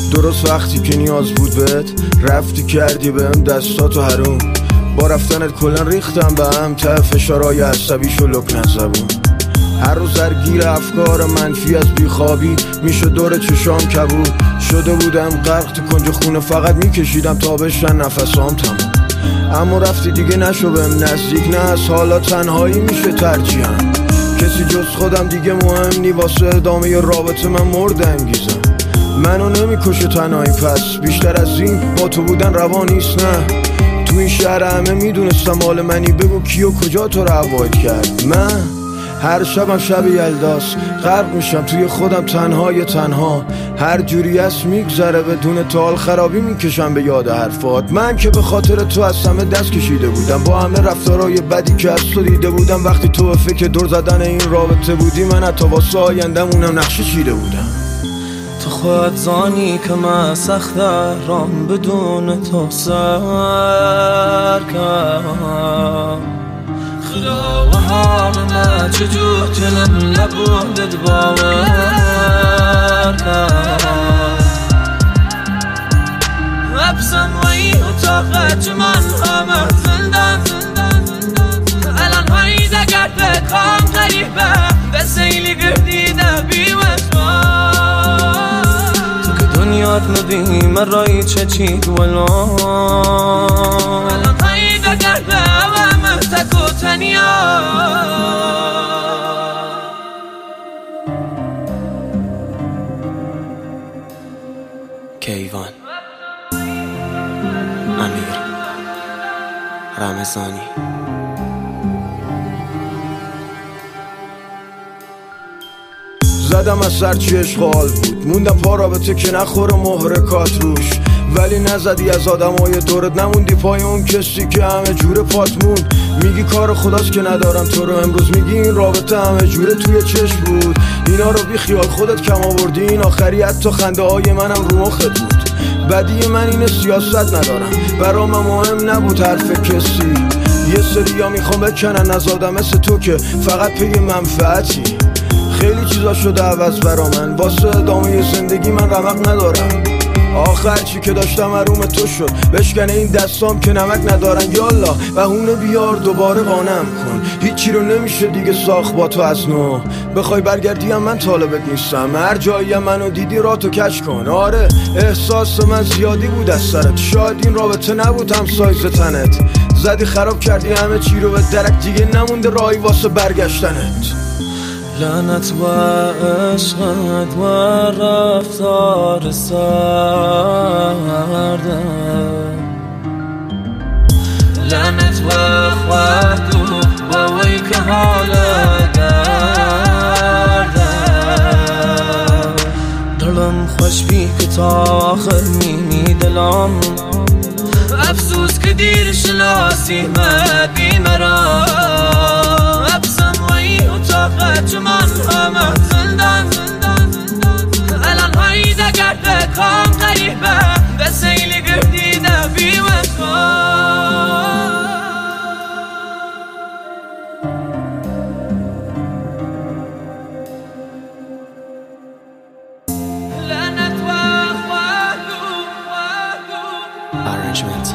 درست وقتی که نیاز بود بهت رفتی کردی بهم دستاتو حروم. با رفتنت کلن ریختم به هم، ته فشارهای عصبیشو لکنت زبون. هر روز درگیر افکار منفی از بیخوابی میشه دور چشام کبود. شده بودم غرق تو کنج خونه، فقط میکشیدم تا بشن نفسام تموم. اما رفتی دیگه نشو بهم نزدیک، نه از حالا تنهایی میشه ترجیحم. کسی جز خودم دیگه مهم نی، واسه ادامه رابطه من مرد انگیزم. منو نمیکشه تنهایی، پس بیشتر از این با تو بودن روا نیست. نه تو این شهر همه میدونستم مال منی، بگو کی و کجا تو رو ابعاد کرد. من هر شبم شب یلداست، غرق میشم توی خودم تنها. هر جوری است میگذره بدون تال، خرابی میکشم به یاد حرفات. من که به خاطر تو از همه دست کشیده بودم، با همه رفتارهای بدی که از تو دیده بودم. وقتی تو به فکر دور زدن این رابطه بودی، من حتی واسه آیندمونم نقشه چیده بودم. تو خود زانی که من سخت رام بدون تو سر کردم. خدا و حال من چجور تلم نبودت باور کرد. ابسم و این اتاقت من همه زندن، الان هایی دگرد به کام قریبه، به سیلی گردیده بیوزبار. تو که دنیات نبی من رایی چه چید ولان، الان هایی دگرد به تک و تنیا. کیوان امیر رمضانی. زدم از سر چی اشغال بود، موندم پا رابطه که نخوره محرکات روش. ولی نزدی از آدمای دورت، نموندی پای اون کسی که همه جوره پات موند. میگی کار خداست که ندارم تو رو، امروز میگی این رابطه همه جوره توی چشم بود. اینا رو بی خیال خودت کم آوردی، این آخری حتی خنده های منم رو مخت بود. بدی من اینه سیاست ندارم، برام مهم نبود حرف کسی. یه سریا میخوام بکنن از آدم مثل تو که فقط پی منفعتی. خیلی چیزا شده عوض برا من، واسه ادامه زندگی من رمق ندارم. آخر چی که داشتم حروم تو شد، بشکنه این دستام که نمک ندارن. یالا بهونه بیار دوباره قانم کن، هیچی رو نمیشه دیگه ساخت با تو از نو. بخوای برگردی هم من طالبت نیستم، هر جایی منو دیدی راتو کش کن. آره احساس من زیادی بود از سرت، شاید این رابطه نبود هم سایز تنت. زدی خراب کردی همه چی رو به درک، دیگه نمونده راهی واسه برگشتنت. لعنت و عشقت و رفتار سردم، لعنت و خواهد و وی که حال دردم. دلم خوش بی که تا آخر میمی دلم، افسوس که دیر شناسی مدی مرا. اتاقت من همه زندن، الان هایی دگرد به کام قریبه، به سیلی گردیده بیوزبار. لعنت و Arrangement